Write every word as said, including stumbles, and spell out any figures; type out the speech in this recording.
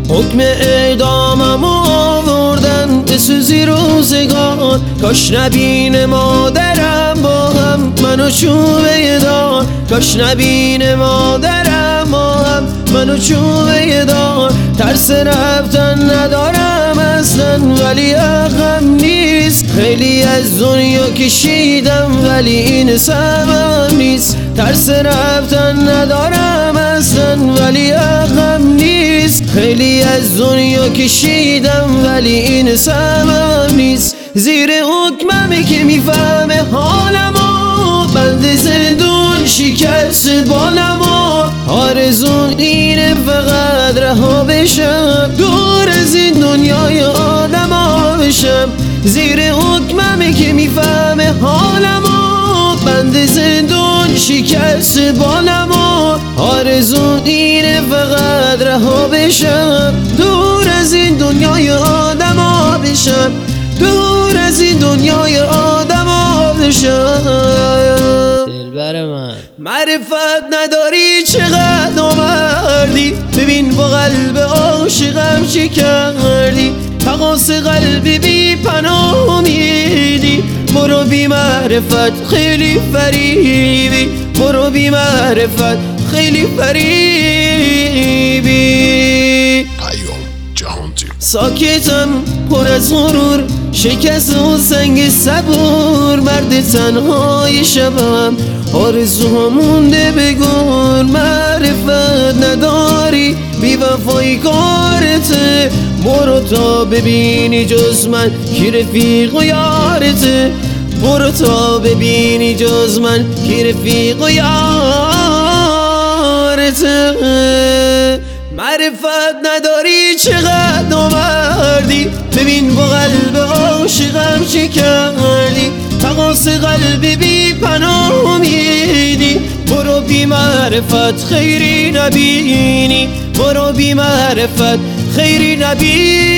حکم اعدامم آوردن بسوزی روزگار، کاش نبین مادرم با هم منو چوبه دار، کاش نبین مادرم با هم منو چوبه دار. ترس رفتن ندارم اصلا ولی عقلم نیست، خیلی از دنیا کشیدم ولی این سبب نیست. ترس رفتن ندارم اصلا ولی عقلم نیست، خیلی از دنیا کشیدم ولی این سبب نیست. زیر حکممه که میفهمه حالمو، بند زندون شکست بالمو. آرزون اینه فقط رها بشم، دور از این دنیای آدما بشم. زیر حکممه که میفهمه حالمو، بند زندون شکست بالمو. آرزون اینه فقط رها بشم، دور از این دنیای آدما بشم، دور از این دنیای آدما بشم. دلبر من معرفت نداری چقدر نامردی، ببین با قلب عاشقم چه کردی. تقاص قلبی بی پناه میدی، برو بی معرفت خیلی فریبی، برو بی معرفت خیلی فریبی. پیام جهانجی. ساکتم پر از غرور، شکست و سنگ صبور، مرد تنهای شبم آرزوها مونده بگور. معرفت نداری بی وفایی کارته، برو تا ببینی جز من کی رفیق و یارته، برو تا ببینی جز من کی رفیق و یارته. معرفت نداری چقدر نامردی، ببین با قلب عاشقم چه کردی. تقاص قلبی بی پناه میدی، برو بی معرفت خیری نبینی، برو بی معرفت خیری نبینی.